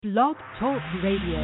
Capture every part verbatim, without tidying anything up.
Blog Talk Radio.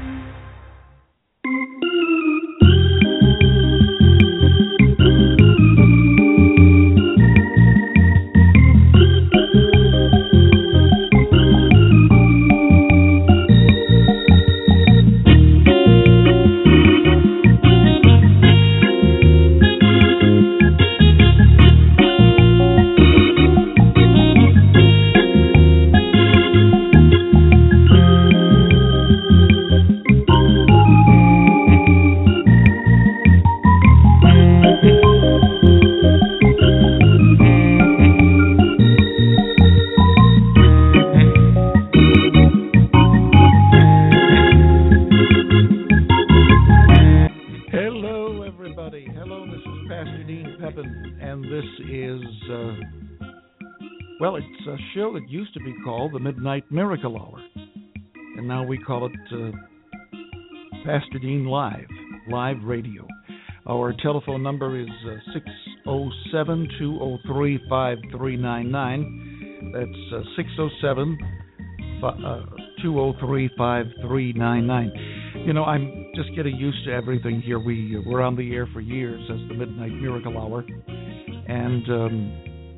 Show that used to be called the Midnight Miracle Hour, and now we call it uh, Pastor Dean Live, live radio. Our telephone number is uh, six oh seven, two oh three, five three nine nine. That's uh, six oh seven, two oh three, five three nine nine. You know, I'm just getting used to everything here. We, uh, we're on the air for years as the Midnight Miracle Hour, and um,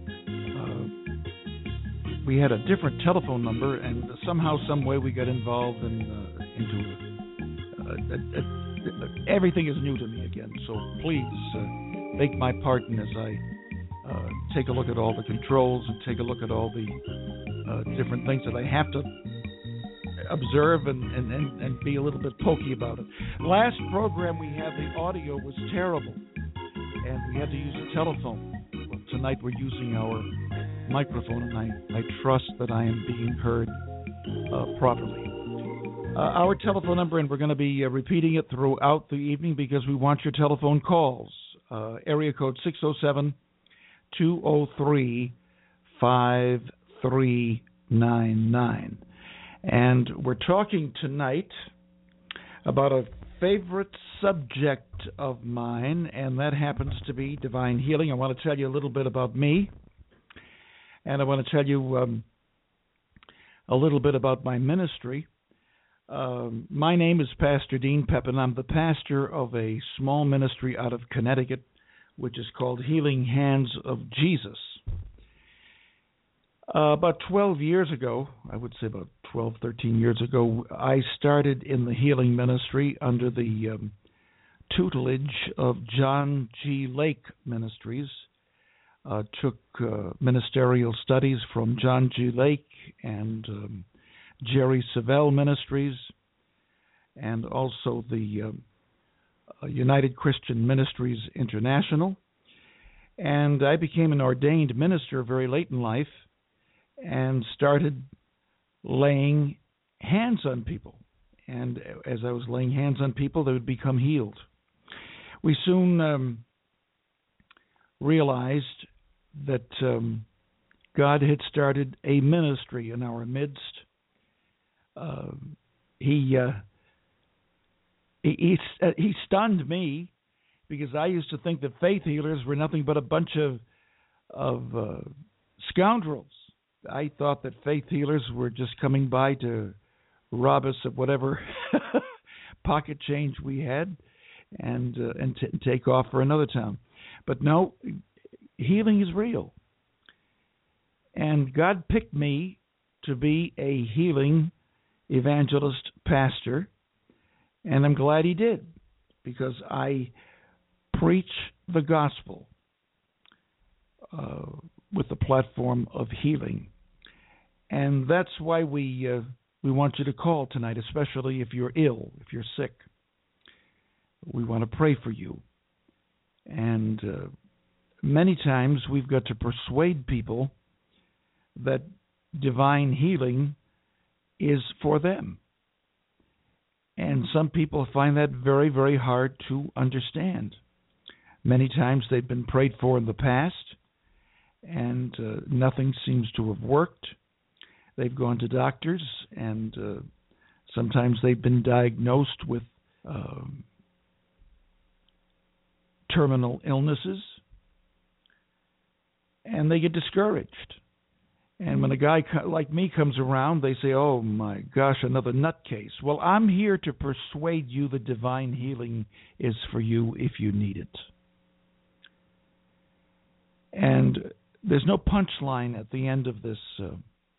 we had a different telephone number, and somehow, some way, we got involved in, uh, into uh, uh, uh, everything is new to me again. So please uh, take my pardon as I uh, take a look at all the controls and take a look at all the uh, different things that I have to observe and, and, and, and be a little bit pokey about it. Last program we had, the audio was terrible, and we had to use a telephone. Well, tonight we're using our microphone, and I, I trust that I am being heard uh, properly. Uh, our telephone number, and we're going to be uh, repeating it throughout the evening because we want your telephone calls. Uh, area code six oh seven, two oh three, five three nine nine. And we're talking tonight about a favorite subject of mine, and that happens to be divine healing. I want to tell you a little bit about me. And I want to tell you um, a little bit about my ministry. Um, my name is Pastor Dean Pepin. I'm the pastor of a small ministry out of Connecticut, which is called Healing Hands of Jesus. Uh, about twelve years ago, I would say about twelve, thirteen years ago, I started in the healing ministry under the um, tutelage of John G. Lake Ministries. Uh, took uh, ministerial studies from John G. Lake and um, Jerry Savelle Ministries, and also the uh, United Christian Ministries International. And I became an ordained minister very late in life and started laying hands on people. And as I was laying hands on people, they would become healed. We soon um, realized that um, God had started a ministry in our midst. Uh, he, uh, he he uh, he stunned me because I used to think that faith healers were nothing but a bunch of of uh, scoundrels. I thought that faith healers were just coming by to rob us of whatever pocket change we had and uh, and t- take off for another town. But no. Healing is real. And God picked me to be a healing evangelist pastor, and I'm glad he did, because I preach the gospel uh, with the platform of healing. And that's why we uh, we want you to call tonight, especially if you're ill, if you're sick. We want to pray for you. And uh, many times we've got to persuade people that divine healing is for them. And some people find that very, very hard to understand. Many times they've been prayed for in the past, and uh, nothing seems to have worked. They've gone to doctors, and uh, sometimes they've been diagnosed with uh, terminal illnesses, and they get discouraged. And when a guy like me comes around, they say, oh my gosh, another nutcase. Well, I'm here to persuade you that divine healing is for you if you need it. And there's no punchline at the end of this uh,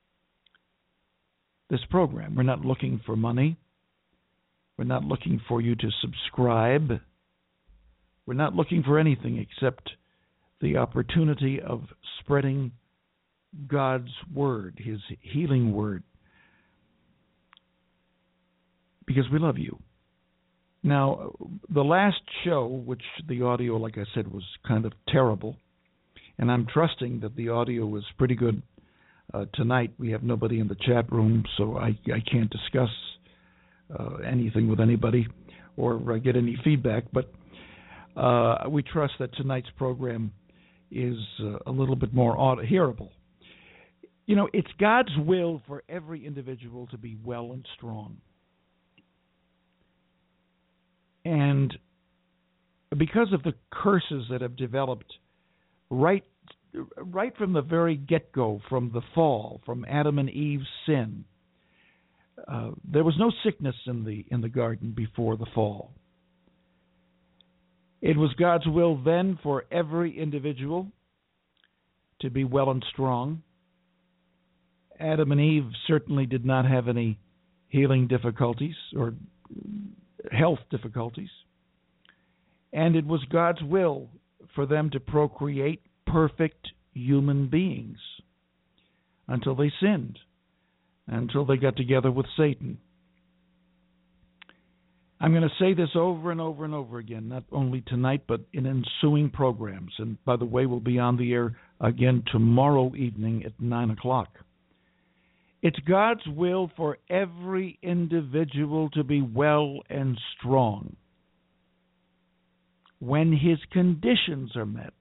this program. We're not looking for money. We're not looking for you to subscribe. We're not looking for anything except the opportunity of spreading God's word, his healing word, because we love you. Now, the last show, which the audio, like I said, was kind of terrible, and I'm trusting that the audio was pretty good uh, tonight. We have nobody in the chat room, so I, I can't discuss uh, anything with anybody or uh, get any feedback, but uh, we trust that tonight's program is uh, a little bit more aud- hearable. You know, it's God's will for every individual to be well and strong. And because of the curses that have developed right right from the very get-go, from the fall, from Adam and Eve's sin, uh, there was no sickness in the in the garden before the fall. It was God's will then for every individual to be well and strong. Adam and Eve certainly did not have any healing difficulties or health difficulties. And it was God's will for them to procreate perfect human beings until they sinned, until they got together with Satan. I'm going to say this over and over and over again, not only tonight, but in ensuing programs. And by the way, we'll be on the air again tomorrow evening at nine o'clock. It's God's will for every individual to be well and strong when his conditions are met.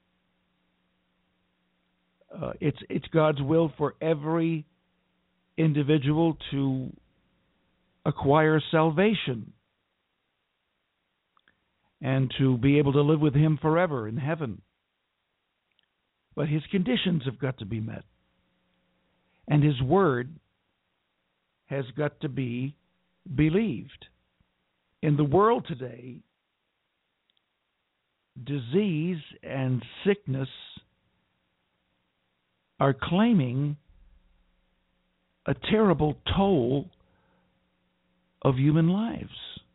Uh, it's it's God's will for every individual to acquire salvation and to be able to live with him forever in heaven. But his conditions have got to be met. And his word has got to be believed. In the world today, disease and sickness are claiming a terrible toll of human lives.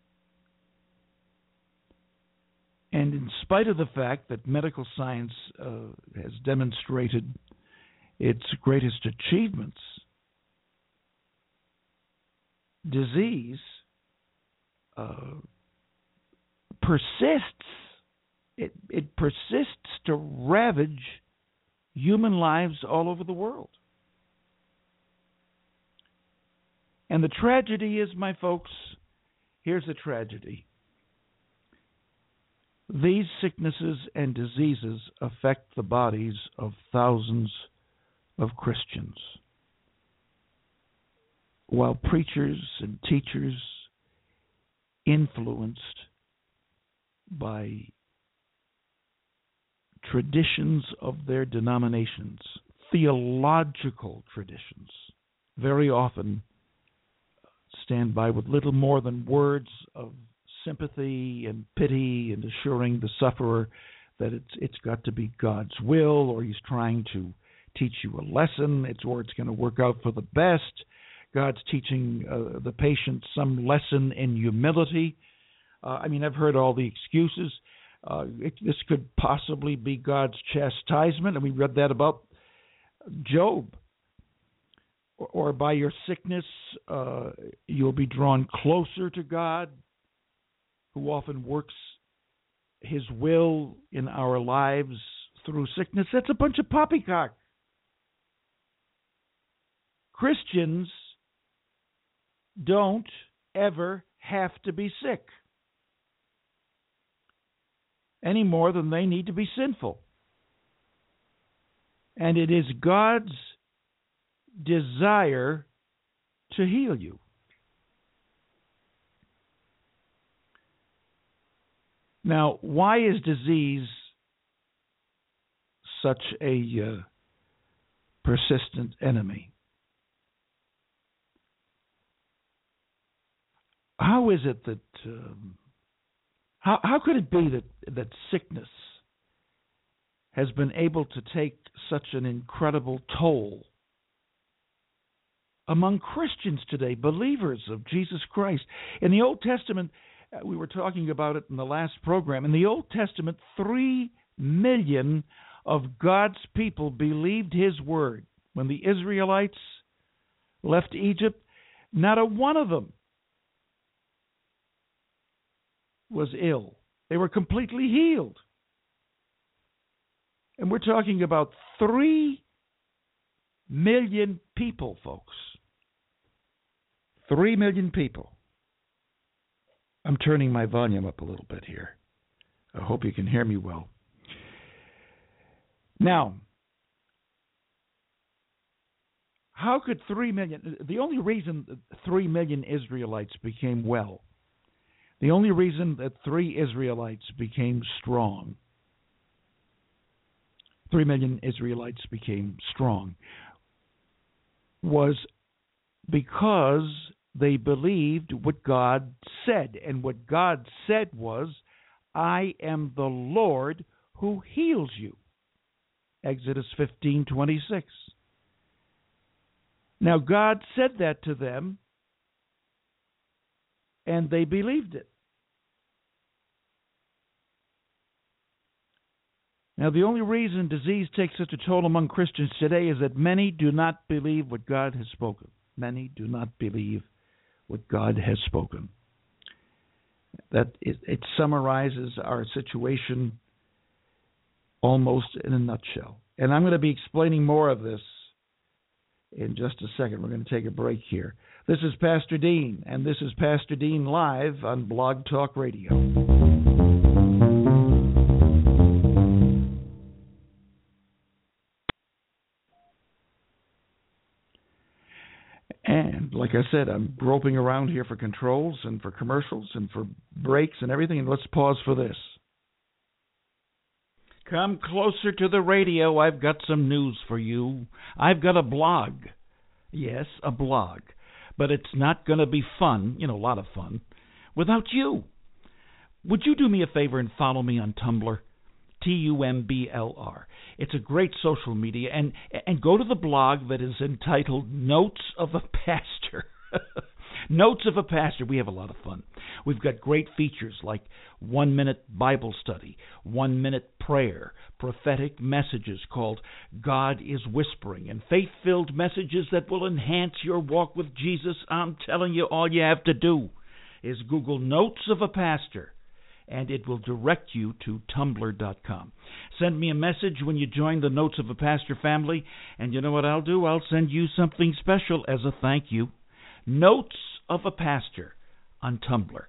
And in spite of the fact that medical science uh, has demonstrated its greatest achievements, disease uh, persists. It, it persists to ravage human lives all over the world. And the tragedy is, my folks, here's the tragedy. These sicknesses and diseases affect the bodies of thousands of Christians, while preachers and teachers influenced by traditions of their denominations, theological traditions, very often stand by with little more than words of sympathy and pity and assuring the sufferer that it's it's got to be God's will, or he's trying to teach you a lesson, it's or it's going to work out for the best. God's teaching uh, the patient some lesson in humility. Uh, I mean, I've heard all the excuses. Uh, it, this could possibly be God's chastisement, and we read that about Job. Or, or by your sickness, uh, you'll be drawn closer to God, who often works his will in our lives through sickness. That's a bunch of poppycock. Christians don't ever have to be sick any more than they need to be sinful. And it is God's desire to heal you. Now, why is disease such a uh, persistent enemy. How is it that um, how how could it be that that sickness has been able to take such an incredible toll among Christians today, believers of Jesus Christ? In the Old Testament, uh, we were talking about it in the last program. In the Old Testament, three million of God's people believed His word. When the Israelites left Egypt, not a one of them was ill. They were completely healed. And we're talking about three million people, folks. Three million people. I'm turning my volume up a little bit here. I hope you can hear me well. Now, how could three million, the only reason three million Israelites became well, the only reason that three Israelites became strong, three million Israelites became strong, was because they believed what God said. And what God said was, I am the Lord who heals you. Exodus fifteen twenty-six. Now, God said that to them, and they believed it. Now, the only reason disease takes such a toll among Christians today is that many do not believe what God has spoken. Many do not believe what God has spoken. That it, it summarizes our situation almost in a nutshell. And I'm going to be explaining more of this in just a second. We're going to take a break here. This is Pastor Dean, and this is Pastor Dean Live on Blog Talk Radio. And like I said, I'm groping around here for controls and for commercials and for breaks and everything, and let's pause for this. Come closer to the radio. I've got some news for you. I've got a blog. Yes, a blog. But it's not going to be fun, you know, a lot of fun, without you. Would you do me a favor and follow me on Tumblr? T U M B L R. It's a great social media. And, and go to the blog that is entitled Notes of a Pastor. Notes of a Pastor. We have a lot of fun. We've got great features like one-minute Bible study, one-minute prayer, prophetic messages called God is Whispering, and faith-filled messages that will enhance your walk with Jesus. I'm telling you, all you have to do is Google Notes of a Pastor, and it will direct you to tumblr dot com. Send me a message when you join the Notes of a Pastor family, and you know what I'll do? I'll send you something special as a thank you. Notes of a Pastor on Tumblr.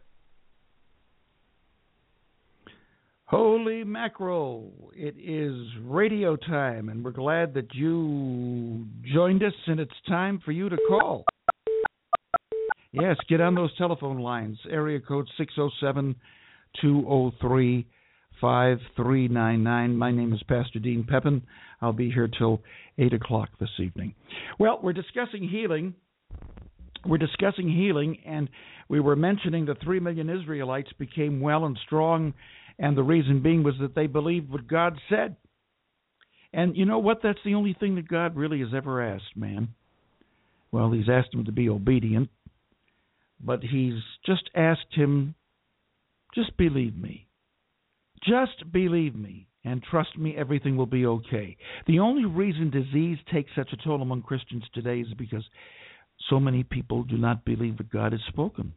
Holy mackerel, it is radio time, and we're glad that you joined us, and it's time for you to call. Yes, get on those telephone lines. Area code six oh seven, two oh three, five three nine nine. My name is Pastor Dean Pepin. I'll be here till eight o'clock this evening. Well, we're discussing healing. We're discussing healing, and we were mentioning the three million Israelites became well and strong, and the reason being was that they believed what God said. And you know what? That's the only thing that God really has ever asked, man. Well, he's asked him to be obedient, but he's just asked him, just believe me. Just believe me, and trust me, everything will be okay. The only reason disease takes such a toll among Christians today is because so many people do not believe what God has spoken.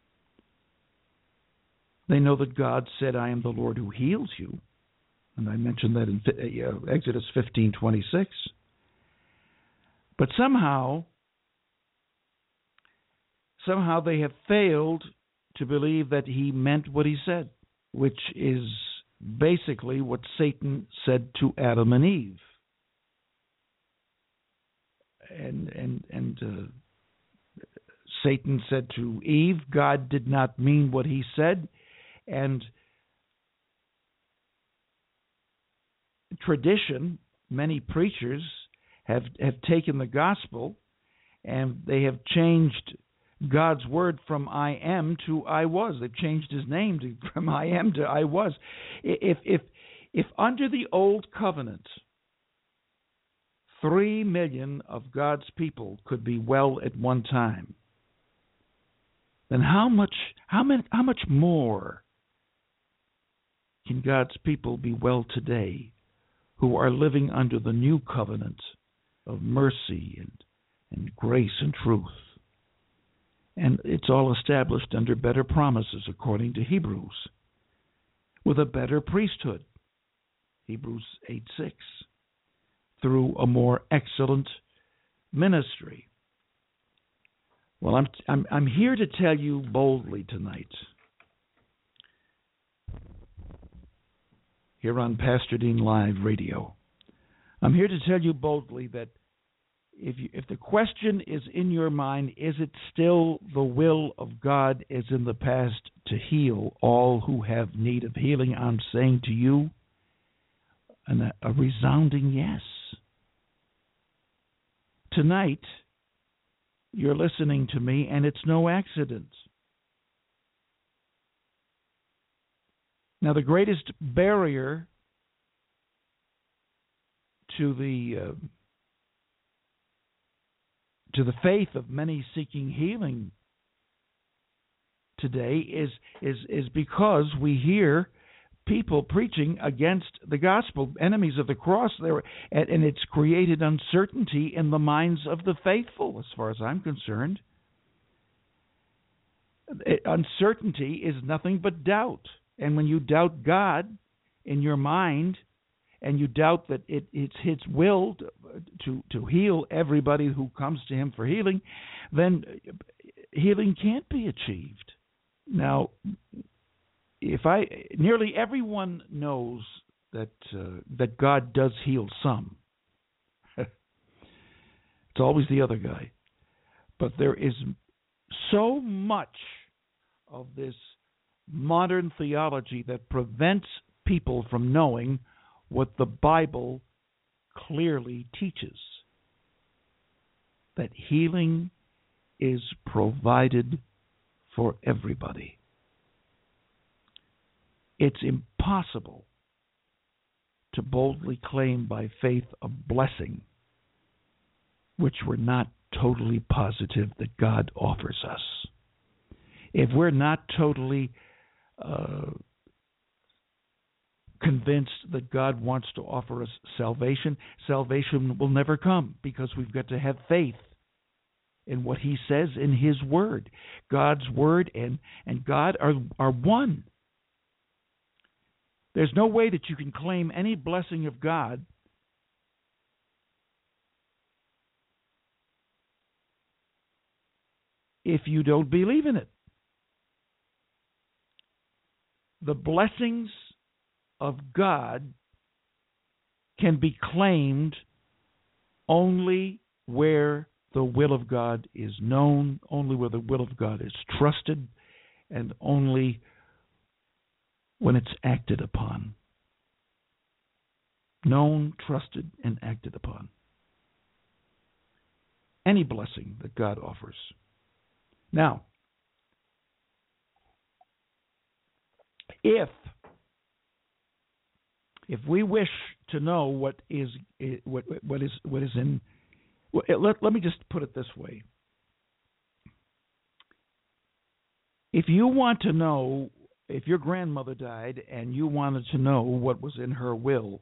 They know that God said, I am the Lord who heals you. And I mentioned that in uh, Exodus fifteen twenty-six. But somehow, somehow they have failed to believe that he meant what he said, which is basically what Satan said to Adam and Eve. And, and, and, uh, Satan said to Eve, God did not mean what he said, and tradition, many preachers have have taken the gospel and they have changed God's word from I am to I was. They've changed his name to, from I am to I was. If if if under the old covenant three million of God's people could be well at one time, then how much how many how much more can God's people be well today who are living under the new covenant of mercy and, and grace and truth? And it's all established under better promises, according to Hebrews, with a better priesthood, Hebrews eight six, through a more excellent ministry. Well, I'm I'm I'm here to tell you boldly tonight, here on Pastor Dean Live Radio. I'm here to tell you boldly that if you, if the question is in your mind, is it still the will of God as in the past to heal all who have need of healing? I'm saying to you an, a resounding yes. Tonight, you're listening to me, and it's no accident. Now, the greatest barrier to the uh, to the faith of many seeking healing today is is is because we hear people preaching against the gospel, enemies of the cross. There, and, and it's created uncertainty in the minds of the faithful, as far as I'm concerned. It, uncertainty is nothing but doubt. And when you doubt God in your mind, and you doubt that it, it's His will to, to to heal everybody who comes to Him for healing, then healing can't be achieved. Now, if I nearly everyone knows that uh, that God does heal some. It's always the other guy, but there is so much of this modern theology that prevents people from knowing what the Bible clearly teaches, that healing is provided for everybody. It's impossible to boldly claim by faith a blessing which we're not totally positive that God offers us. If we're not totally uh, convinced that God wants to offer us salvation, salvation will never come, because we've got to have faith in what He says in His Word. God's Word and, and God are, are one. There's no way that you can claim any blessing of God if you don't believe in it. The blessings of God can be claimed only where the will of God is known, only where the will of God is trusted, and only when it's acted upon. Known, trusted, and acted upon. Any blessing that God offers. Now, if if we wish to know what is what what is what is in, let let me just put it this way: if you want to know, if your grandmother died and you wanted to know what was in her will,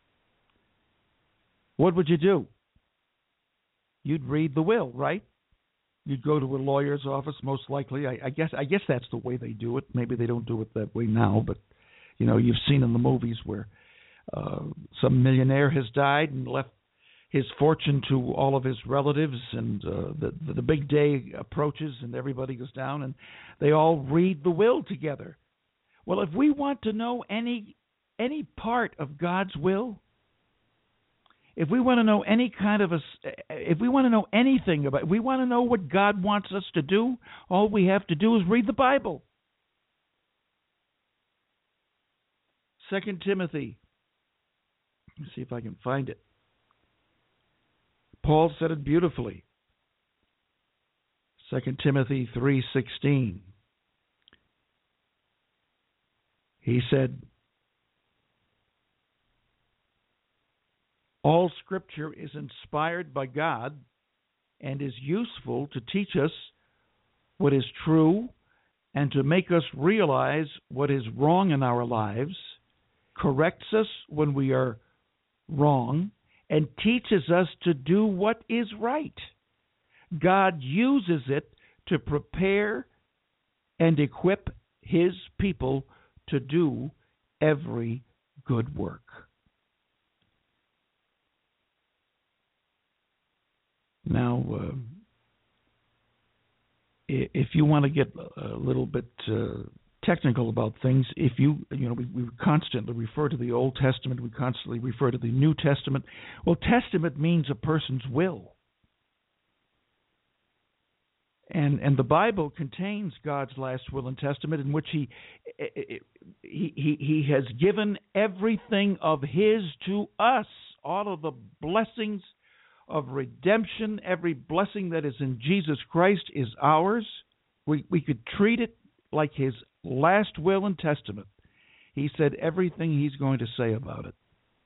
what would you do? You'd read the will, right? You'd go to a lawyer's office, most likely. I, I guess I guess that's the way they do it. Maybe they don't do it that way now, but you know, you've seen in the movies where uh, some millionaire has died and left his fortune to all of his relatives, and uh, the, the the big day approaches, and everybody goes down, and they all read the will together. Well, if we want to know any any part of God's will, if we want to know any kind of a, if we want to know anything about, if we want to know what God wants us to do, all we have to do is read the Bible. Second Timothy. Let me see if I can find it. Paul said it beautifully. Second Timothy three sixteen. He said, all Scripture is inspired by God and is useful to teach us what is true and to make us realize what is wrong in our lives, corrects us when we are wrong, and teaches us to do what is right. God uses it to prepare and equip His people to do every good work. Now, uh, if you want to get a little bit uh, technical about things, if you, you know, we, we constantly refer to the Old Testament, we constantly refer to the New Testament. Well, testament means a person's will. And and the Bible contains God's last will and testament, in which he he he, he has given everything of His to us, all of the blessings of redemption, every blessing that is in Jesus Christ is ours. We we could treat it like His last will and testament. He said everything He's going to say about it.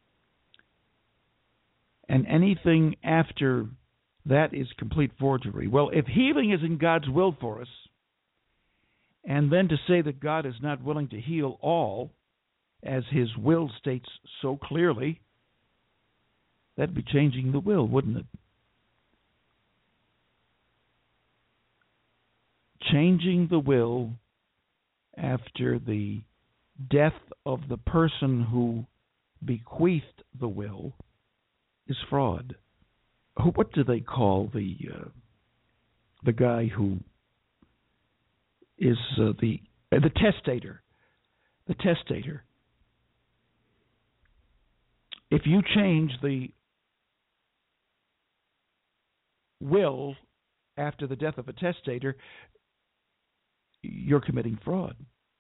And anything after that is complete forgery. Well, if healing is in God's will for us, and then to say that God is not willing to heal all, as His will states so clearly, that'd be changing the will, wouldn't it? Changing the will after the death of the person who bequeathed the will is fraud. What do they call the uh, the guy who is uh, the uh, the testator? The testator. If you change the will after the death of a testator, you're committing fraud.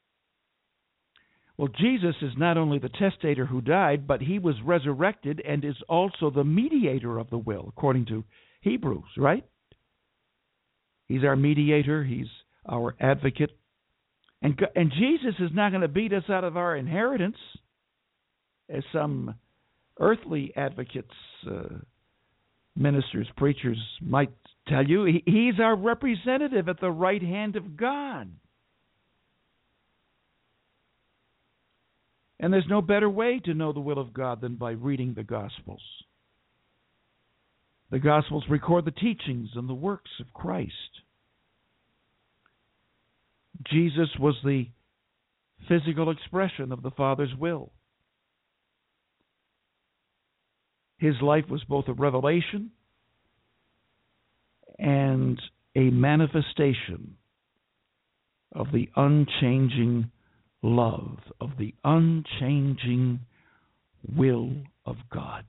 Well, Jesus is not only the testator who died, but He was resurrected and is also the mediator of the will, according to Hebrews, right? He's our mediator. He's our advocate. And, and Jesus is not going to beat us out of our inheritance, as some earthly advocates, uh, ministers, preachers might tell you. He, he's our representative at the right hand of God. And there's no better way to know the will of God than by reading the Gospels. The Gospels record the teachings and the works of Christ. Jesus was the physical expression of the Father's will. His life was both a revelation and a manifestation of the unchanging love, of the unchanging will of God.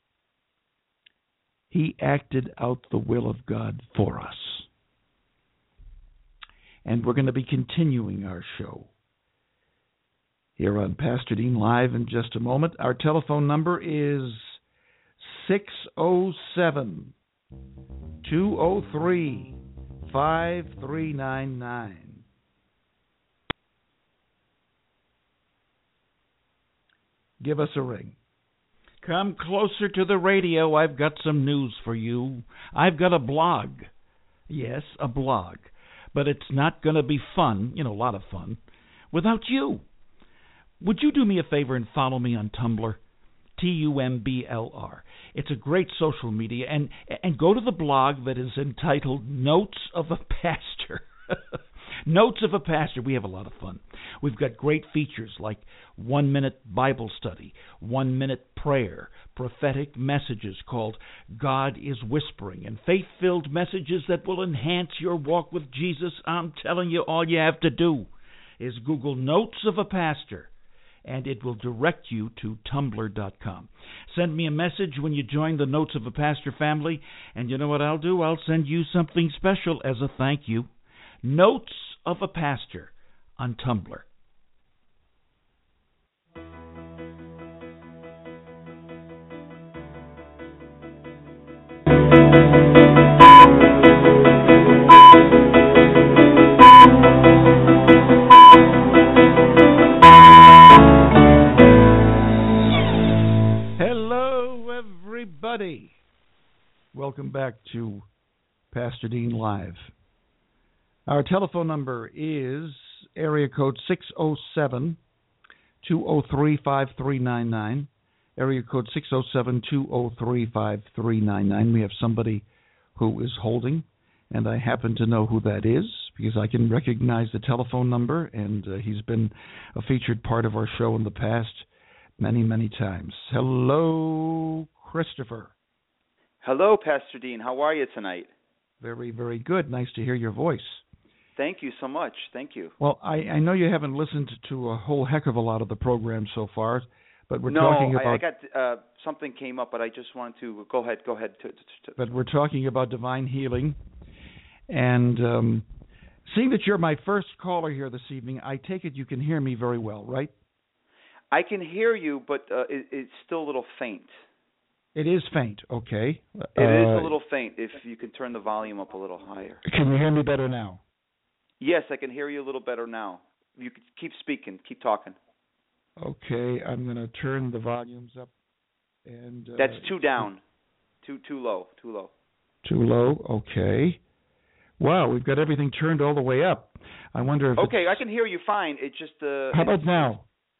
He acted out the will of God for us. And we're going to be continuing our show here on Pastor Dean Live in just a moment. Our telephone number is six oh seven, two oh three, five three nine nine. Give us a ring. Come closer to the radio. I've got some news for you. I've got a blog. Yes, a blog. But it's not going to be fun, you know, a lot of fun, without you. Would you do me a favor and follow me on Tumblr? T U M B L R. It's a great social media. And, and go to the blog that is entitled Notes of a Pastor. Notes of a Pastor. We have a lot of fun. We've got great features like one-minute Bible study, one-minute prayer, prophetic messages called God is Whispering, and faith-filled messages that will enhance your walk with Jesus. I'm telling you, all you have to do is Google Notes of a Pastor, and it will direct you to tumblr dot com. Send me a message when you join the Notes of a Pastor family, and you know what I'll do? I'll send you something special as a thank you. Notes of a Pastor on Tumblr. Welcome back to Pastor Dean Live. Our telephone number is area code six oh seven, two oh three, five three nine nine. Area code six oh seven, two oh three, five three nine nine. We have somebody who is holding, and I happen to know who that is because I can recognize the telephone number, and uh, he's been a featured part of our show in the past many, many times. Hello, Christopher. Hello, Pastor Dean. How are you tonight? Very, very good. Nice to hear your voice. Thank you so much. Thank you. Well, I, I know you haven't listened to a whole heck of a lot of the program so far, but we're no, talking about... No, I, I got uh, something came up, but I just wanted to... Go ahead, go ahead. To, to, to. But we're talking about divine healing. And um, seeing that you're my first caller here this evening, I take it you can hear me very well, right? I can hear you, but uh, it, it's still a little faint. It is faint, okay. It uh, is a little faint, if you can turn the volume up a little higher. Can you hear me better now? Yes, I can hear you a little better now. You can keep speaking, keep talking. Okay, I'm going to turn the volumes up. And uh, That's too down, too too low, too low. Too low, okay. Wow, we've got everything turned all the way up. I wonder if Okay, it's... I can hear you fine. It just... Uh, How about now?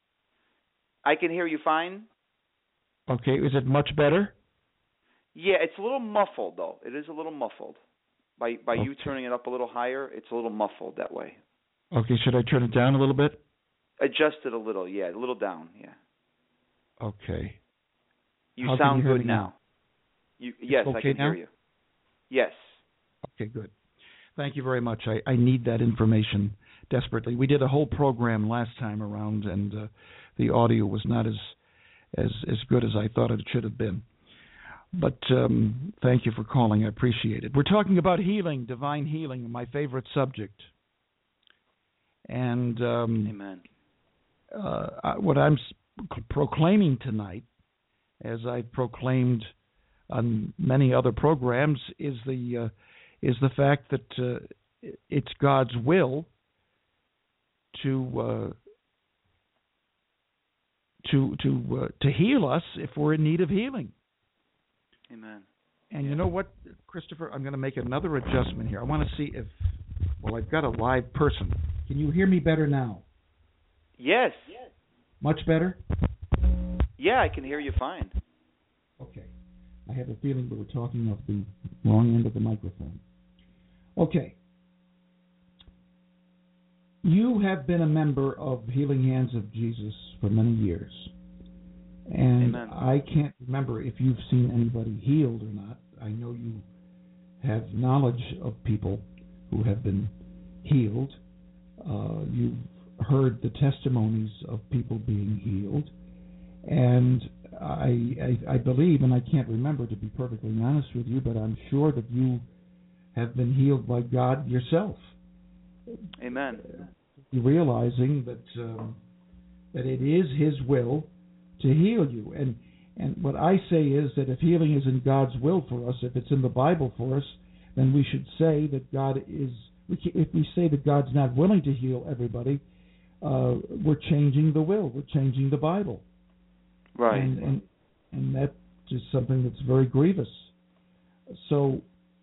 I can hear you fine. Okay, is it much better? Yeah, it's a little muffled, though. It is a little muffled. By by okay. you turning it up a little higher, it's a little muffled that way. Okay, should I turn it down a little bit? Adjust it a little, yeah, a little down, yeah. Okay. You How sound you good now. now. You, yes, okay I can now? hear you. Yes. Okay, good. Thank you very much. I, I need that information desperately. We did a whole program last time around, and uh, the audio was not as as as good as I thought it should have been. But um, thank you for calling. I appreciate it. We're talking about healing, divine healing, my favorite subject. And um, Amen. Uh, what I'm proclaiming tonight, as I've proclaimed on many other programs, is the uh, is the fact that uh, it's God's will to uh, to to uh, to heal us if we're in need of healing. Amen. And yeah. You know what, Christopher? I'm going to make another adjustment here. I want to see if, well, I've got a live person. Can you hear me better now? Yes. Much better? Yeah, I can hear you fine. Okay. I have a feeling we were talking off the wrong end of the microphone. Okay. You have been a member of Healing Hands of Jesus for many years. And Amen. I can't remember if you've seen anybody healed or not. I know you have knowledge of people who have been healed. Uh, you've heard the testimonies of people being healed. And I, I, I believe, and I can't remember to be perfectly honest with you, but I'm sure that you have been healed by God yourself. Amen. Realizing that um, that it is His will to heal you. And and what I say is that if healing is in God's will for us, if it's in the Bible for us, then we should say that God is, if we say that God's not willing to heal everybody, uh, we're changing the will, we're changing the Bible. Right. And, and, and that is something that's very grievous. So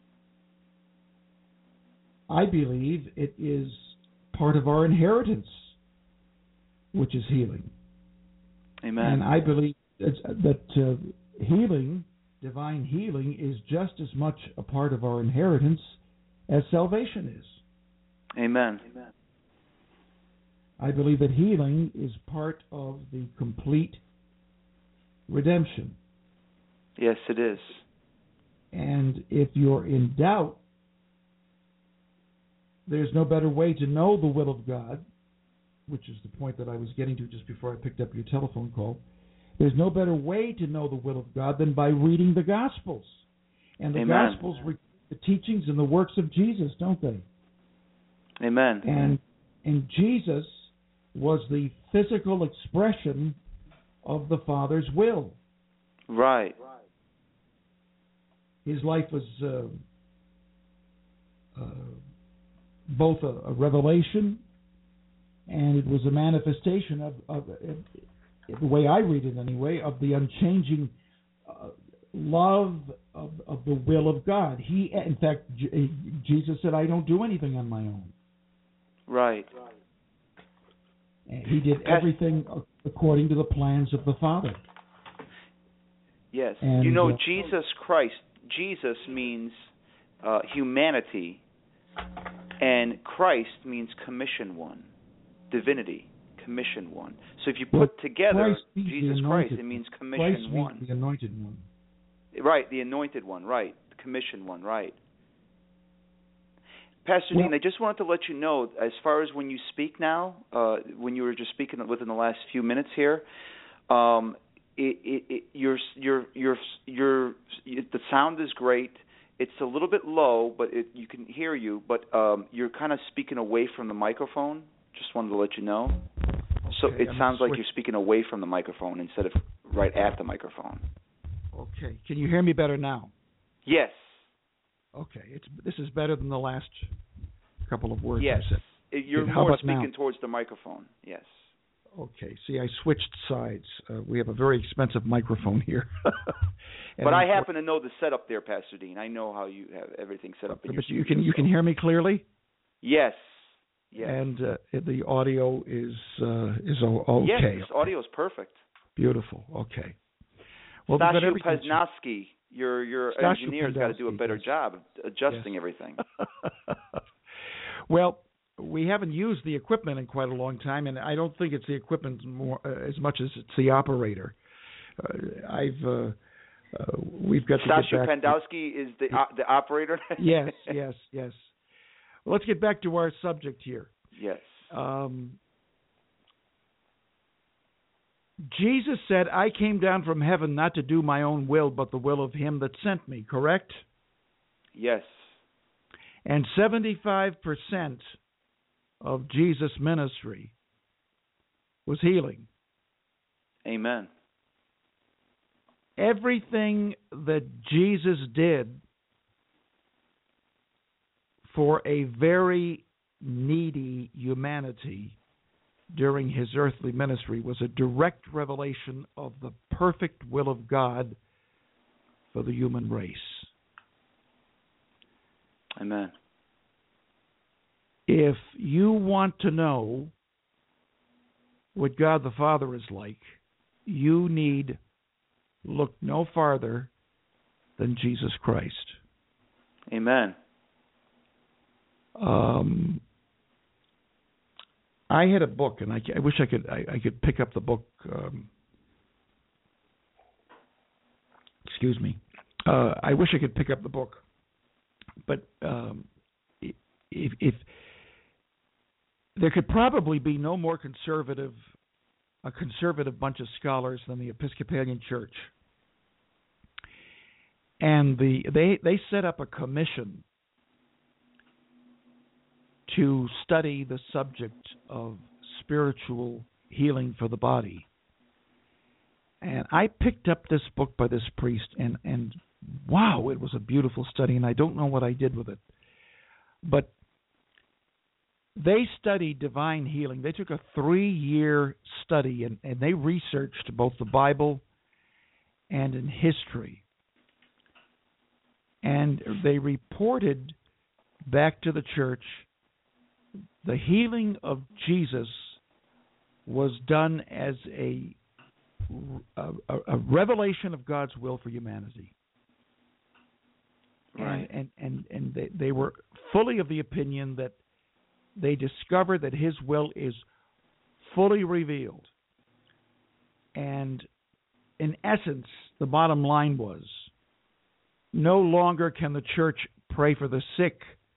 I believe it is part of our inheritance, which is healing. Amen. And I believe that uh, healing, divine healing, is just as much a part of our inheritance as salvation is. Amen. I believe that healing is part of the complete redemption. Yes, it is. And if you're in doubt, there's no better way to know the will of God, which is the point that I was getting to just before I picked up your telephone call. There's no better way to know the will of God than by reading the Gospels. And the Amen. Gospels record the teachings and the works of Jesus, don't they? Amen. And and Jesus was the physical expression of the Father's will. Right. His life was uh, uh, both a, a revelation and it was a manifestation of, of, of, the way I read it anyway, of the unchanging uh, love of, of the will of God. He, in fact, J- Jesus said, "I don't do anything on my own." Right. And he did Pas- everything according to the plans of the Father. Yes. And, you know, uh, Jesus Christ, Jesus means uh, humanity, and Christ means commission one, divinity, commission one. So if you put well, together Christ means Jesus the Christ, anointed it means one. commission Christ one. means the anointed one. Right, the anointed one, right, the commission one, right. Pastor Well, Dean, I just wanted to let you know, as far as when you speak now, uh, when you were just speaking within the last few minutes here, um, it, it, it, your, your, your, your, the sound is great. It's a little bit low, but it, you can hear you. But um, you're kind of speaking away from the microphone. Just wanted to let you know. So okay, it I'm sounds like switch- you're speaking away from the microphone instead of right at the microphone. Okay. Can you hear me better now? Yes. Okay. It's this is better than the last couple of words Yes. I said. It- You're How more about speaking now? towards the microphone. Yes. Okay. See, I switched sides. Uh, we have a very expensive microphone here. But I happen to know the setup there, Pastor Dean. I know how you have everything set up in your But you studio, can you so. can hear me clearly, Yes. Yes. and uh, the audio is uh, is o- okay. Yes, this audio is perfect. Beautiful. Okay. Well, we've got Stashu everything- Poznowski, your your Stashu engineer's got to do a Poznowski, better yes. job of adjusting Yes. everything. Well, we haven't used the equipment in quite a long time, and I don't think it's the equipment more uh, as much as it's the operator. Uh, I've uh, uh, we've got to Stashu get back. Poznowski is the uh, the operator. yes, yes, yes. Well, let's get back to our subject here. Yes. Um, Jesus said, "I came down from heaven not to do my own will, but the will of him that sent me." Correct? Yes. And seventy-five percent of Jesus' ministry was healing. Amen. Everything that Jesus did for a very needy humanity during his earthly ministry was a direct revelation of the perfect will of God for the human race. Amen. If you want to know what God the Father is like, you need look no farther than Jesus Christ. Amen. Um, I had a book, and I, I wish I could I, I could pick up the book. Um, excuse me. Uh, I wish I could pick up the book, but um, if, if there could probably be no more conservative, a conservative bunch of scholars than the Episcopalian Church, and the they they set up a commission to study the subject of spiritual healing for the body. And I picked up this book by this priest, and, and wow, it was a beautiful study, and I don't know what I did with it. But they studied divine healing. They took a three-year study, and, and they researched both the Bible and in history. And they reported back to the church the healing of Jesus was done as a, a, a revelation of God's will for humanity. Right. And, and, and, and they, they were fully of the opinion that they discovered that his will is fully revealed. And in essence, the bottom line was, no longer can the church pray for the sick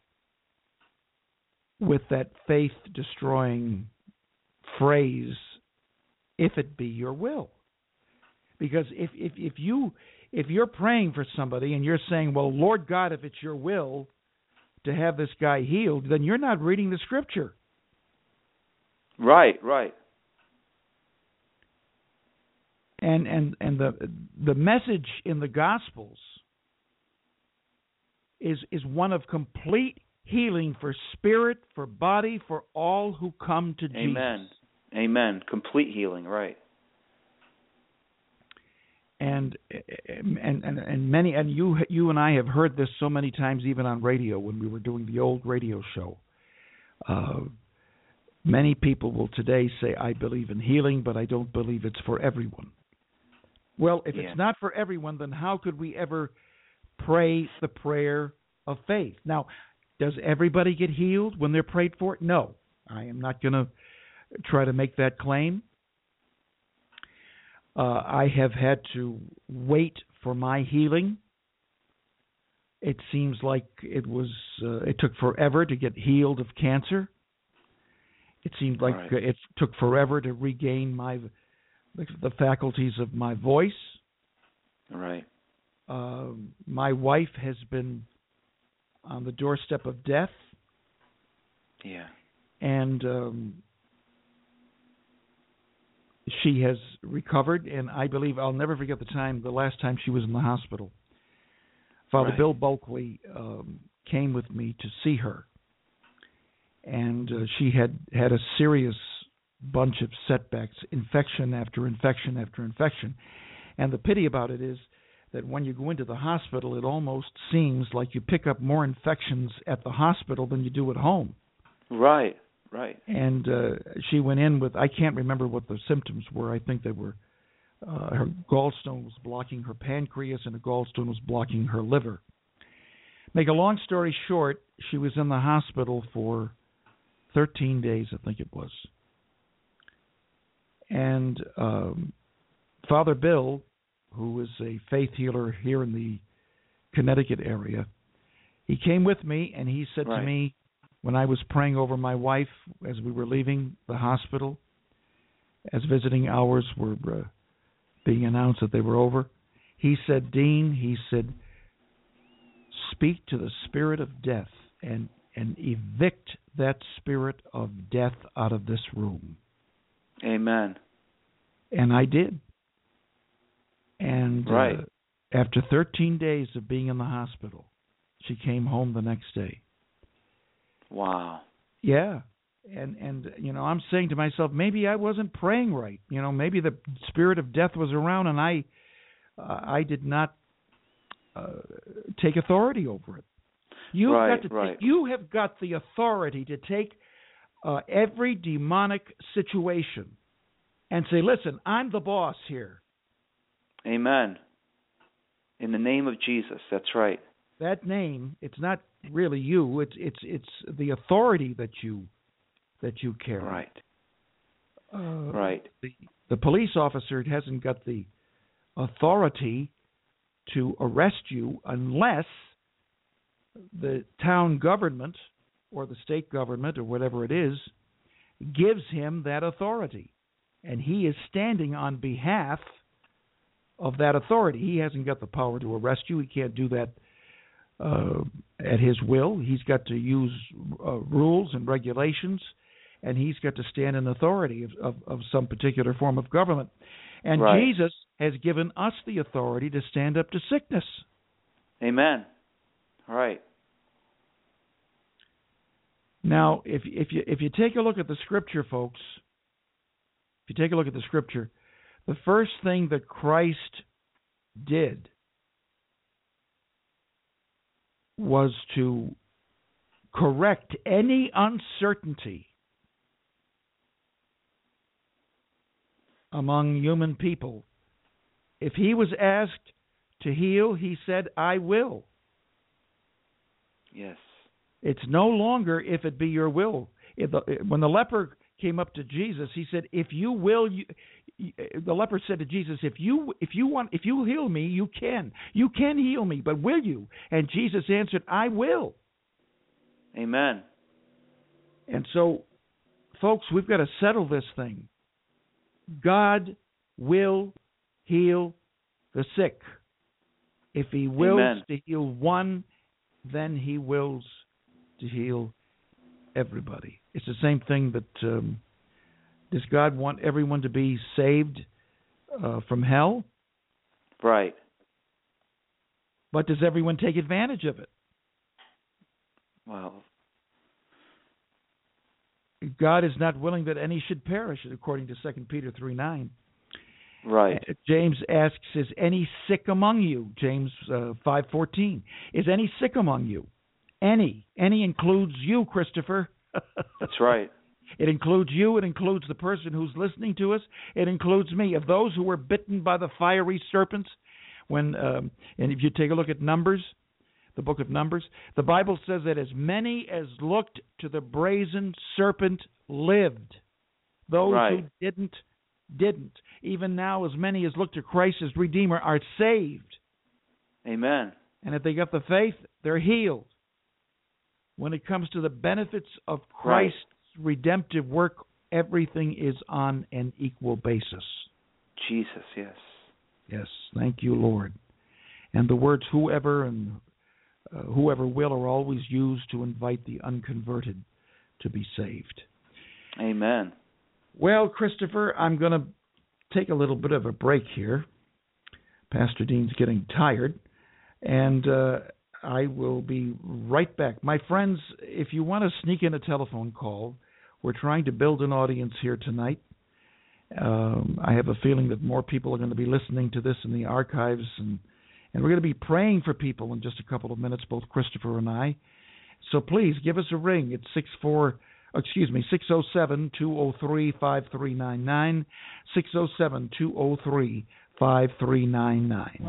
with that faith-destroying phrase, "if it be your will." Because if, if, if you if you're praying for somebody and you're saying, "Well, Lord God, if it's your will to have this guy healed," then you're not reading the Scripture. Right, right. And and and the the message in the Gospels is is one of complete healing for spirit, for body, for all who come to Amen. Jesus. Amen. Complete healing, right. And and and and many and you you and I have heard this so many times, even on radio when we were doing the old radio show. Uh, many people will today say, "I believe in healing, but I don't believe it's for everyone." Well, if Yeah. it's not for everyone, then how could we ever pray the prayer of faith? Now, does everybody get healed when they're prayed for? No, I am not going to try to make that claim. Uh, I have had to wait for my healing. It seems like it was uh, it took forever to get healed of cancer. It seemed like Right. it took forever to regain my the, the faculties of my voice. Right. Uh, my wife has been on the doorstep of death, Yeah. and um, she has recovered, and I believe I'll never forget the time, the last time she was in the hospital. Father Right. Bill Bulkley um, came with me to see her, and uh, she had had a serious bunch of setbacks, infection after infection after infection. And the pity about it is that when you go into the hospital, it almost seems like you pick up more infections at the hospital than you do at home. Right. Right. And uh, she went in with, I can't remember what the symptoms were. I think they were, uh, her gallstone was blocking her pancreas and a gallstone was blocking her liver. Make a long story short, she was in the hospital for thirteen days, I think it was. And um, Father Bill, who is a faith healer here in the Connecticut area, he came with me and he said Right. to me, when I was praying over my wife as we were leaving the hospital, as visiting hours were uh, being announced that they were over, he said, Dean, he said, speak to the spirit of death and, and evict that spirit of death out of this room. Amen. And I did. And Right. uh, after thirteen days of being in the hospital, she came home the next day. Wow. Yeah. And, and you know, I'm saying to myself, maybe I wasn't praying right. You know, maybe the spirit of death was around and I uh, I did not uh, take authority over it. You've Right, got to right. take, you have got the authority to take uh, every demonic situation and say, listen, I'm the boss here. Amen. In the name of Jesus. That's right. That name, it's not really you. It's it's it's the authority that you that you carry. Right. Uh, Right. The, the police officer hasn't got the authority to arrest you unless the town government or the state government or whatever it is gives him that authority. And he is standing on behalf of that authority. He hasn't got the power to arrest you. He can't do that uh, at his will. He's got to use uh, rules and regulations, and he's got to stand in authority of, of, of some particular form of government. And Right. Jesus has given us the authority to stand up to sickness. Amen. All right. Now, if if you if you take a look at the scripture, folks, if you take a look at the scripture, the first thing that Christ did was to correct any uncertainty among human people. If he was asked to heal, he said, I will. Yes. It's no longer if it be your will. If the, when the leper came up to Jesus, he said, "If you will," you, the leper said to Jesus, "If you if you want, if you heal me, you can. You can heal me, but will you?" And Jesus answered, "I will." Amen. And so, folks, we've got to settle this thing. God will heal the sick. If He wills Amen. to heal one, then He wills to heal everybody. It's the same thing that um, does God want everyone to be saved uh, from hell? Right. But does everyone take advantage of it? Well, God is not willing that any should perish, according to Second Peter three nine. Right. Uh, James asks, is any sick among you? James uh, five fourteen. Is any sick among you? Any. Any includes you, Christopher. That's right. It includes you. It includes the person who's listening to us. It includes me. Of those who were bitten by the fiery serpents, when um, and if you take a look at Numbers, the book of Numbers, the Bible says that as many as looked to the brazen serpent lived. Those right. who didn't, didn't. Even now, as many as look to Christ as Redeemer are saved. Amen. And if they got the faith, they're healed. When it comes to the benefits of Christ's right. redemptive work, everything is on an equal basis. Jesus, yes. Yes, thank you, Lord. And the words whoever and uh, whoever will are always used to invite the unconverted to be saved. Amen. Well, Christopher, I'm going to take a little bit of a break here. Pastor Dean's getting tired, and uh, I will be right back. My friends, if you want to sneak in a telephone call, we're trying to build an audience here tonight. Um, I have a feeling that more people are going to be listening to this in the archives, and, and we're going to be praying for people in just a couple of minutes, both Christopher and I. So please give us a ring. It's six four, excuse me, six oh seven, two oh three, five three nine nine, six oh seven, two oh three, five three nine nine.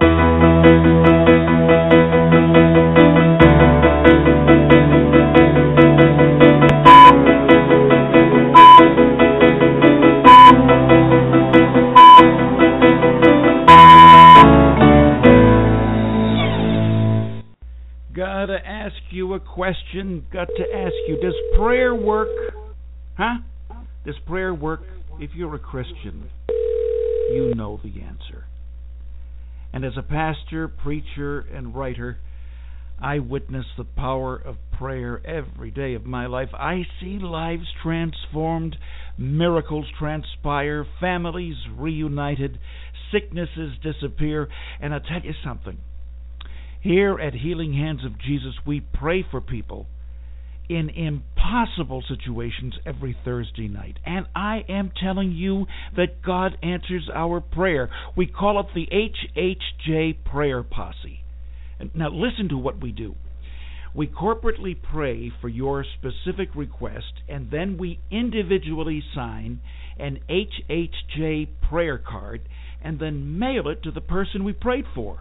Gotta ask you a question. Got to ask you, does prayer work? Huh? Does prayer work? If you're a Christian, you know the answer. And as a pastor, preacher, and writer, I witness the power of prayer every day of my life. I see lives transformed, miracles transpire, families reunited, sicknesses disappear, and I'll tell you something. Here at Healing Hands of Jesus, we pray for people in impossible situations every Thursday night. And I am telling you that God answers our prayer. We call it the H H J Prayer Posse. Now listen to what we do. We corporately pray for your specific request, and then we individually sign an H H J prayer card and then mail it to the person we prayed for.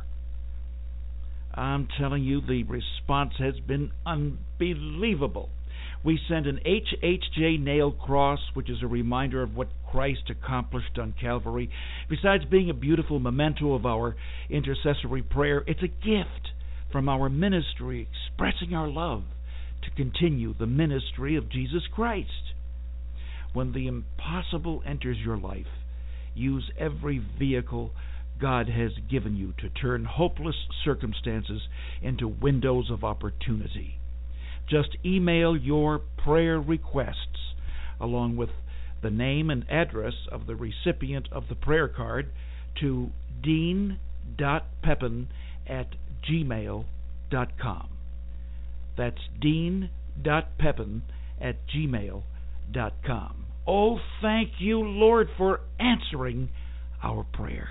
I'm telling you, the response has been unbelievable. We send an H H J nail cross, which is a reminder of what Christ accomplished on Calvary. Besides being a beautiful memento of our intercessory prayer, it's a gift from our ministry expressing our love to continue the ministry of Jesus Christ. When the impossible enters your life, use every vehicle God has given you to turn hopeless circumstances into windows of opportunity. Just email your prayer requests along with the name and address of the recipient of the prayer card to dean dot pepin at gmail dot com. That's dean dot pepin at gmail dot com. Oh, thank you, Lord, for answering our prayers.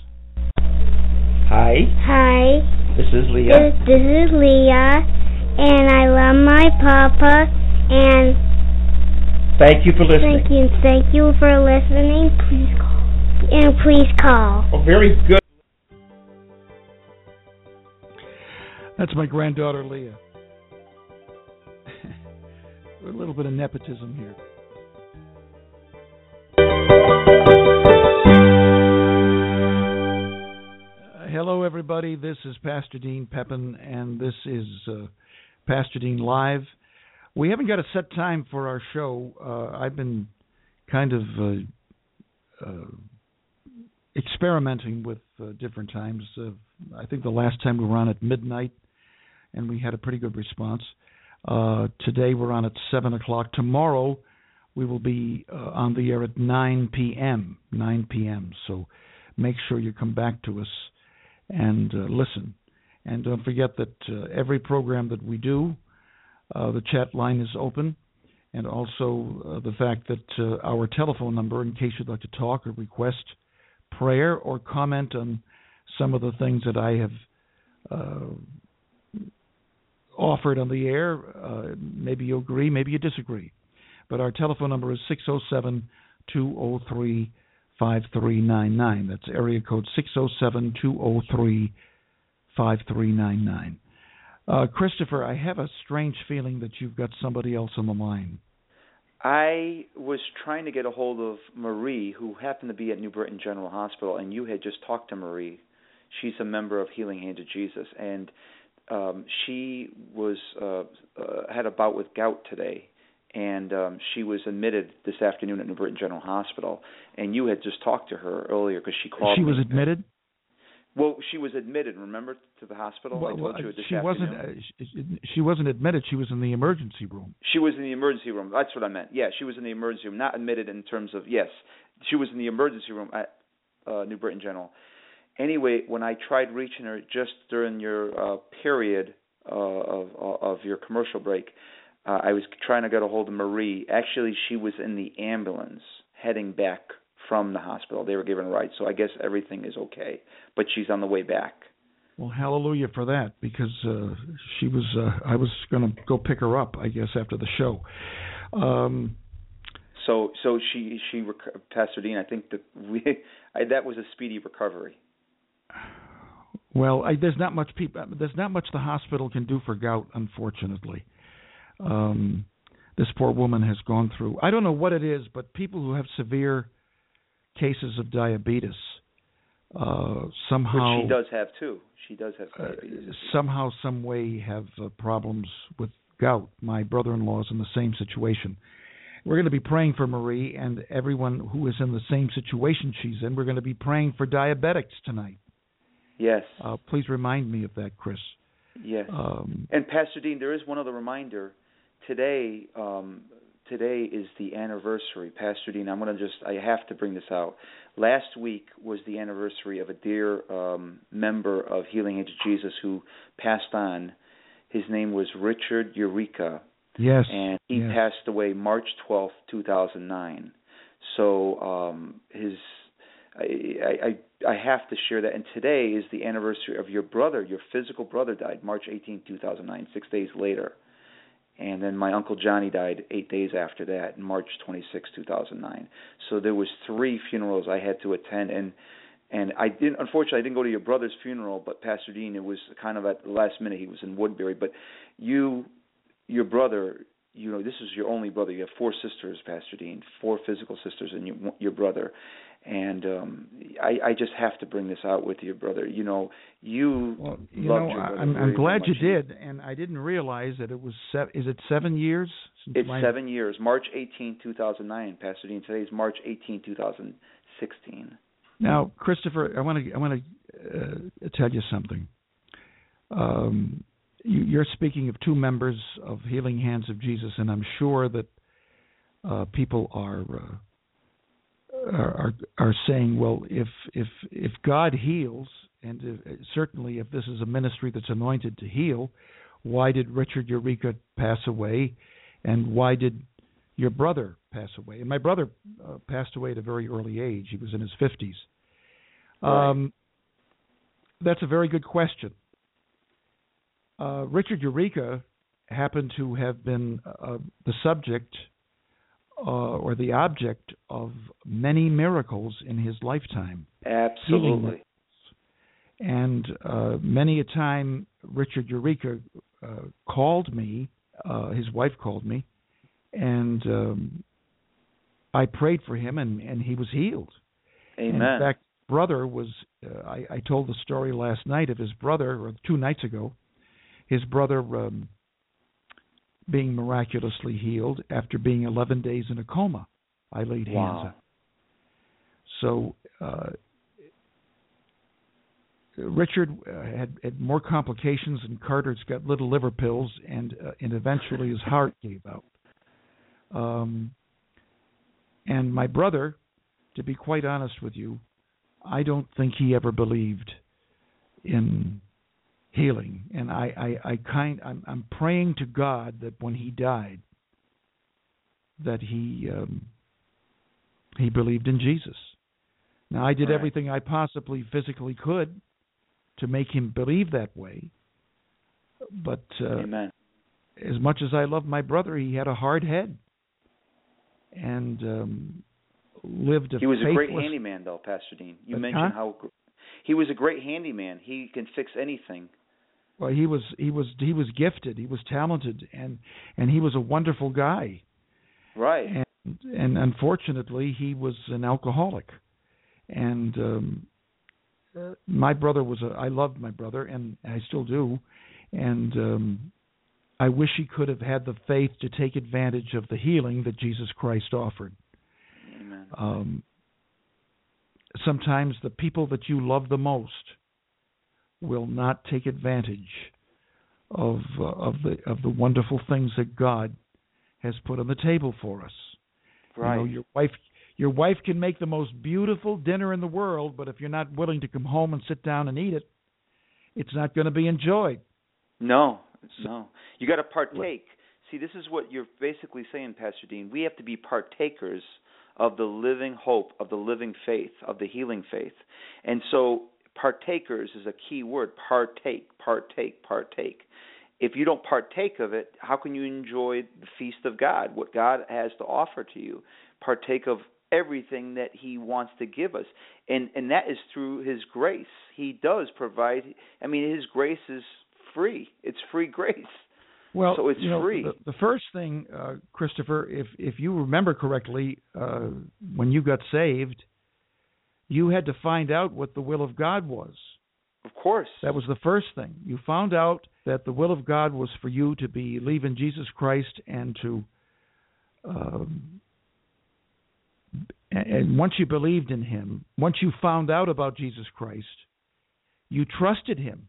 Hi. Hi. This is Leah. This, this is Leah, and I love my papa, and thank you for listening. Thank you, thank you for listening. Please call. And please call. Oh, very good. That's my granddaughter, Leah. A little bit of nepotism here. Hello, everybody. This is Pastor Dean Pepin, and this is uh, Pastor Dean Live. We haven't got a set time for our show. Uh, I've been kind of uh, uh, experimenting with uh, different times. Uh, I think the last time we were on at midnight, and we had a pretty good response. Uh, today we're on at seven o'clock. Tomorrow we will be uh, on the air at nine p.m. nine p.m. So make sure you come back to us and uh, listen. And don't forget that uh, every program that we do, uh, the chat line is open, and also uh, the fact that uh, our telephone number, in case you'd like to talk or request prayer or comment on some of the things that I have uh, offered on the air. Uh, maybe you agree, maybe you disagree. But our telephone number is six oh seven, two oh three, five three nine nine. That's area code six oh seven, two oh three, five three nine nine. Uh, Christopher, I have a strange feeling that you've got somebody else on the line. I was trying to get a hold of Marie, who happened to be at New Britain General Hospital, and you had just talked to Marie. She's a member of Healing Hands of Jesus, and um, she was uh, uh, had a bout with gout today, and um, she was admitted this afternoon at New Britain General Hospital. And you had just talked to her earlier because she called. She me. was admitted? Well, she was admitted, remember, to the hospital? Well, I told you this she afternoon. wasn't. Uh, she, she wasn't admitted. She was in the emergency room. She was in the emergency room. That's what I meant. Yeah, she was in the emergency room, not admitted in terms of yes. She was in the emergency room at uh, New Britain General. Anyway, when I tried reaching her just during your uh, period uh, of of your commercial break, uh, I was trying to get a hold of Marie. Actually, she was in the ambulance heading back from the hospital. They were giving her a ride, so I guess everything is okay. But she's on the way back. Well, hallelujah for that, because uh, she was. Uh, I was going to go pick her up, I guess, after the show. Um, so, so she, she, Pastor Dean, I think that we, I, that was a speedy recovery. Well, I, there's not much people. There's not much the hospital can do for gout, unfortunately. Um, this poor woman has gone through. I don't know what it is, but people who have severe cases of diabetes uh, somehow. Which she does have too. She does have diabetes. Uh, somehow, some way, have uh, problems with gout. My brother-in-law is in the same situation. We're going to be praying for Marie and everyone who is in the same situation she's in. We're going to be praying for diabetics tonight. Yes. Uh, please remind me of that, Chris. Yes. Um, and Pastor Dean, there is one other reminder. Today, um, today is the anniversary. Pastor Dean, I'm going to just, I have to bring this out. Last week was the anniversary of a dear um, member of Healing Hands of Jesus who passed on. His name was Richard Eureka. Yes. And he yes. passed away March twelfth, two thousand nine. So um, his, I, I, I have to share that. And today is the anniversary of your brother. Your physical brother died March eighteenth, two thousand nine, six days later. And then my Uncle Johnny died eight days after that, March twenty-sixth, two thousand nine. So there was three funerals I had to attend, and and I didn't. Unfortunately, I didn't go to your brother's funeral, but Pastor Dean, it was kind of at the last minute. He was in Woodbury, but you, your brother, you know, this is your only brother. You have four sisters, Pastor Dean, four physical sisters, and you, your brother. And um, I, I just have to bring this out with you, brother. You know, you. Well, you loved know, your brother I'm, very, I'm glad very you much. did, and I didn't realize that it was. Se- is it seven years? Since It's my... seven years. March eighteenth, two thousand nine, Pastor Dean. Today is March eighteenth, two thousand sixteen. Now, Christopher, I want to I want to uh, tell you something. Um, you, you're speaking of two members of Healing Hands of Jesus, and I'm sure that uh, people are. Uh, Are, are saying, well, if if if God heals, and if, certainly if this is a ministry that's anointed to heal, why did Richard Eureka pass away, and why did your brother pass away? And my brother uh, passed away at a very early age. He was in his fifties. Right. Um, that's a very good question. Uh, Richard Eureka happened to have been uh, the subject Uh, or the object of many miracles in his lifetime. Absolutely. And uh, many a time, Richard Eureka uh, called me, uh, his wife called me, and um, I prayed for him, and, and he was healed. Amen. And in fact, brother was, uh, I, I told the story last night of his brother, or two nights ago, his brother um, being miraculously healed after being eleven days in a coma. I laid wow. hands on. So uh, Richard uh, had, had more complications, and Carter's got little liver pills, and uh, and eventually his heart gave out. Um, and my brother, to be quite honest with you, I don't think he ever believed in healing, and I, I, I kind, I'm, I'm praying to God that when he died, that he, um, he believed in Jesus. Now, I did Right. everything I possibly physically could to make him believe that way. But uh, Amen. as much as I love my brother, he had a hard head and um, lived a He was a great faithless- handyman, though, Pastor Dean. You Huh? mentioned how gr- he was a great handyman. He can fix anything. Well, he was he was he was gifted. He was talented, and and he was a wonderful guy. Right. And and unfortunately, he was an alcoholic. And um, uh, my brother was a. I loved my brother, and I still do. And um, I wish he could have had the faith to take advantage of the healing that Jesus Christ offered. Amen. Um, sometimes the people that you love the most will not take advantage of uh, of the of the wonderful things that God has put on the table for us. Right. You know, your wife your wife can make the most beautiful dinner in the world, but if you're not willing to come home and sit down and eat it, it's not going to be enjoyed. No, no. You got to partake. See, this is what you're basically saying, Pastor Dean. We have to be partakers of the living hope, of the living faith, of the healing faith. And so partakers is a key word. Partake, partake, partake. If you don't partake of it, how can you enjoy the feast of God, what God has to offer to you? Partake of everything that he wants to give us. And and that is through his grace. He does provide. I mean, his grace is free. It's free grace. Well, so it's you know, free. The, the first thing, uh, Christopher, if if you remember correctly, uh, when you got saved, you had to find out what the will of God was. Of course. That was the first thing. You found out that the will of God was for you to believe in Jesus Christ and to, um, and once you believed in him, once you found out about Jesus Christ, you trusted him.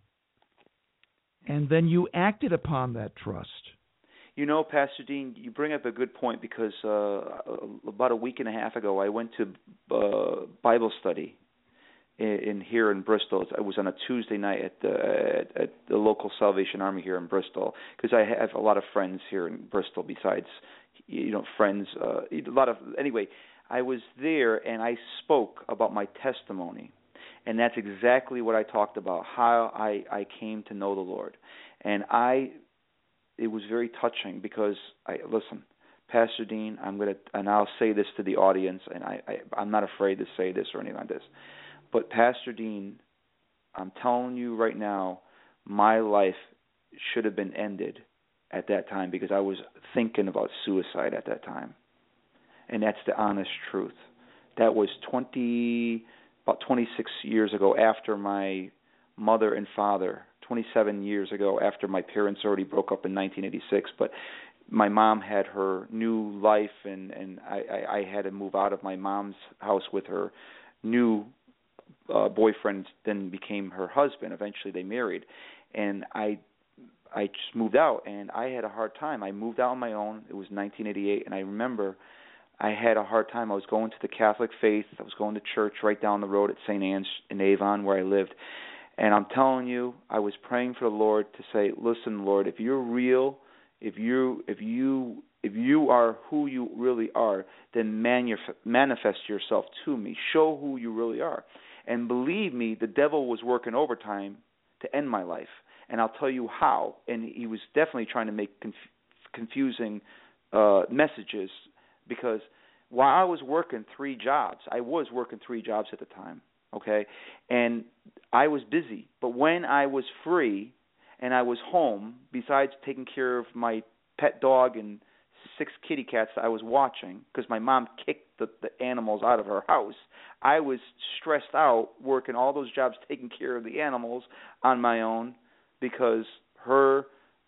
And then you acted upon that trust. You know, Pastor Dean, you bring up a good point because uh, about a week and a half ago, I went to uh, Bible study in, in here in Bristol. It was on a Tuesday night at the at, at the local Salvation Army here in Bristol because I have a lot of friends here in Bristol. Besides, you know, friends, uh, a lot of anyway. I was there and I spoke about my testimony. And that's exactly what I talked about, how I, I came to know the Lord. And I, it was very touching because, I listen, Pastor Dean, I'm going to, and I'll say this to the audience, and I, I, I'm not afraid to say this or anything like this, but Pastor Dean, I'm telling you right now, my life should have been ended at that time because I was thinking about suicide at that time. And that's the honest truth. That was twenty... about twenty-six years ago after my mother and father, twenty-seven years ago after my parents already broke up in nineteen eighty-six, but my mom had her new life and, and I, I, I had to move out of my mom's house with her new uh, boyfriend, then became her husband. Eventually they married. And I I just moved out and I had a hard time. I moved out on my own. It was nineteen eighty-eight and I remember I had a hard time. I was going to the Catholic faith. I was going to church right down the road at Saint Anne's in Avon where I lived. And I'm telling you, I was praying for the Lord to say, listen, Lord, if you're real, if you if you if you are who you really are, then manuf- manifest yourself to me. Show who you really are. And believe me, the devil was working overtime to end my life. And I'll tell you how. And he was definitely trying to make conf- confusing uh, messages. Because while I was working three jobs, I was working three jobs at the time, okay, and I was busy. But when I was free and I was home, besides taking care of my pet dog and six kitty cats that I was watching, because my mom kicked the, the animals out of her house, I was stressed out working all those jobs, taking care of the animals on my own, because her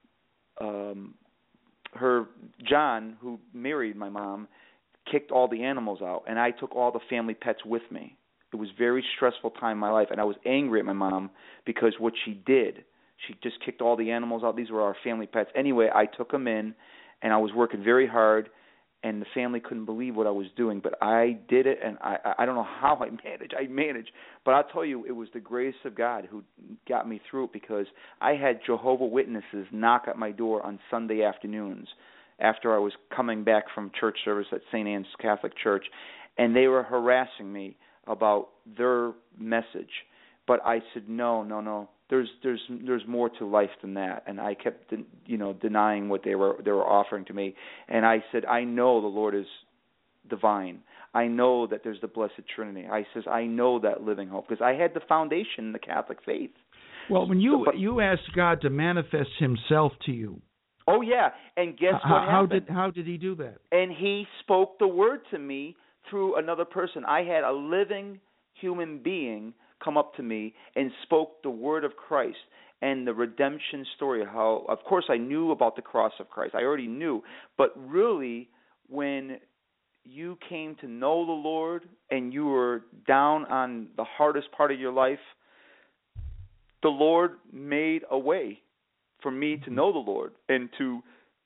um her John, who married my mom, kicked all the animals out, and I took all the family pets with me. It was a very stressful time in my life, and I was angry at my mom because what she did, she just kicked all the animals out. These were our family pets. Anyway, I took them in, and I was working very hard, and the family couldn't believe what I was doing, but I did it, and I, I don't know how I managed. I managed, but I'll tell you, it was the grace of God who got me through it, because I had Jehovah's Witnesses knock at my door on Sunday afternoons after I was coming back from church service at Saint Anne's Catholic Church, and they were harassing me about their message. But I said, no, no, no. There's there's there's more to life than that. And I kept, you know, denying what they were they were offering to me. And I said, I know the Lord is divine. I know that there's the Blessed Trinity. I says, I know that living hope, because I had the foundation in the Catholic faith. Well, when you So, but, you asked God to manifest Himself to you, oh yeah, and guess how, what how happened? did how did He do that? And He spoke the word to me through another person. I had a living human being come up to me and spoke the word of Christ and the redemption story. How, of course, I knew about the cross of Christ. I already knew. But really, when you came to know the Lord and you were down on the hardest part of your life, the Lord made a way for me to know the Lord and to,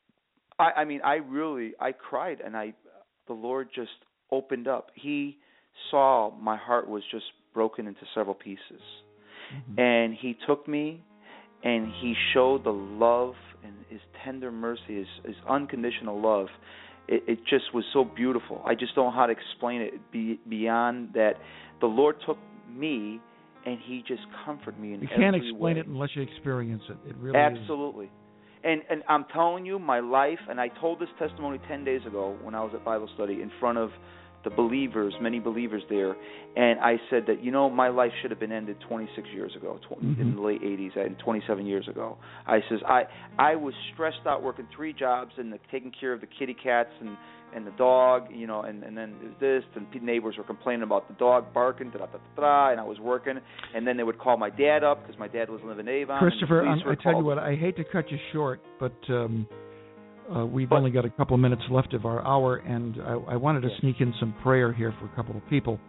I, I mean, I really, I cried, and I, the Lord just opened up. He saw my heart was just broken into several pieces. Mm-hmm. And He took me and He showed the love and His tender mercy, His, his unconditional love. It, it just was so beautiful. I just don't know how to explain it be, beyond that. The Lord took me and He just comforted me in every way. You can't explain it unless you experience it. It really Absolutely. is. And and I'm telling you, my life, and I told this testimony ten days ago when I was at Bible study in front of the believers, many believers there, and I said that, you know, my life should have been ended twenty-six years ago, tw- mm-hmm. in the late eighties, and twenty-seven years ago. I says, I I was stressed out working three jobs and the, taking care of the kitty cats and, and the dog, you know, and, and then this, and neighbors were complaining about the dog barking, da da da da, and I was working, and then they would call my dad up because my dad was living in Avon. Christopher, and I tell you what, I hate to cut you short, but um, uh, we've but, only got a couple of minutes left of our hour, and I, I wanted to yes. sneak in some prayer here for a couple of people.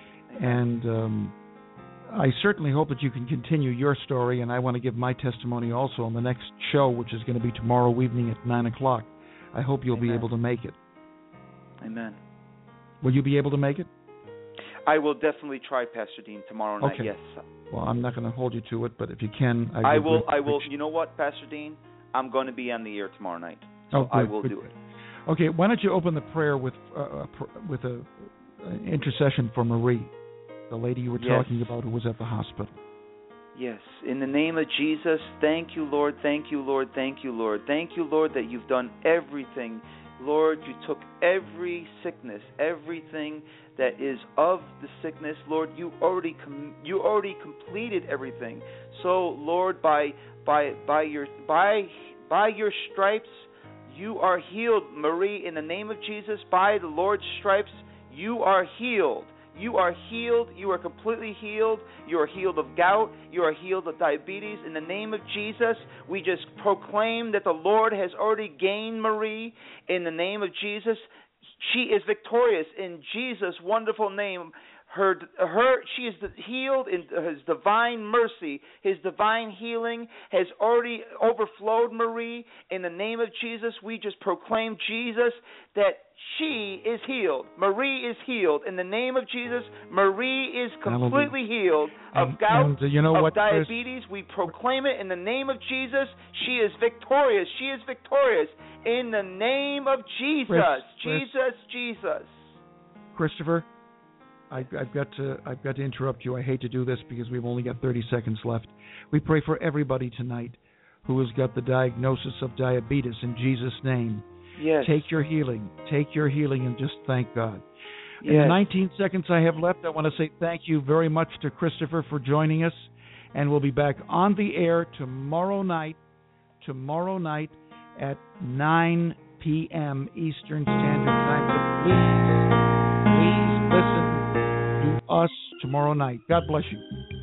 And um, I certainly hope that you can continue your story, and I want to give my testimony also on the next show, which is going to be tomorrow evening at nine o'clock. I hope you'll Amen. be able to make it. Amen. Will you be able to make it? I will definitely try, Pastor Dean, tomorrow night, okay. yes. Well, I'm not going to hold you to it, but if you can, I, I will. I will. You know what, Pastor Dean? I'm going to be on the air tomorrow night, so oh, good, I will good. do it. Okay, why don't you open the prayer with uh, with a, an intercession for Marie, the lady you were yes. talking about who was at the hospital. Yes. In the name of Jesus, thank you, Lord, thank you, Lord, thank you, Lord. Thank you, Lord, that you've done everything. Lord, you took every sickness, everything that is of the sickness. Lord, you already com- you already completed everything. So, Lord, by by by your by by your stripes, you are healed, Marie. In the name of Jesus, by the Lord's stripes, you are healed. You are healed. You are completely healed. You are healed of gout. You are healed of diabetes. In the name of Jesus, we just proclaim that the Lord has already gained Marie. In the name of Jesus, she is victorious in Jesus' wonderful name. Her, her, she is healed in His divine mercy. His divine healing has already overflowed Marie. In the name of Jesus, we just proclaim, Jesus, that she is healed. Marie is healed. In the name of Jesus, Marie is completely healed of and, gout, and, uh, you know of what, diabetes. We proclaim it in the name of Jesus. She is victorious. She is victorious. In the name of Jesus. Chris, Jesus, Chris, Jesus. Christopher, I, I've got to I've got to interrupt you. I hate to do this because we've only got thirty seconds left. We pray for everybody tonight who has got the diagnosis of diabetes in Jesus' name. Yes. Take your healing. Take your healing and just thank God. Yes. In the nineteen seconds I have left, I want to say thank you very much to Christopher for joining us. And we'll be back on the air tomorrow night, tomorrow night at nine p.m. Eastern Standard Time. So please, please listen to us tomorrow night. God bless you.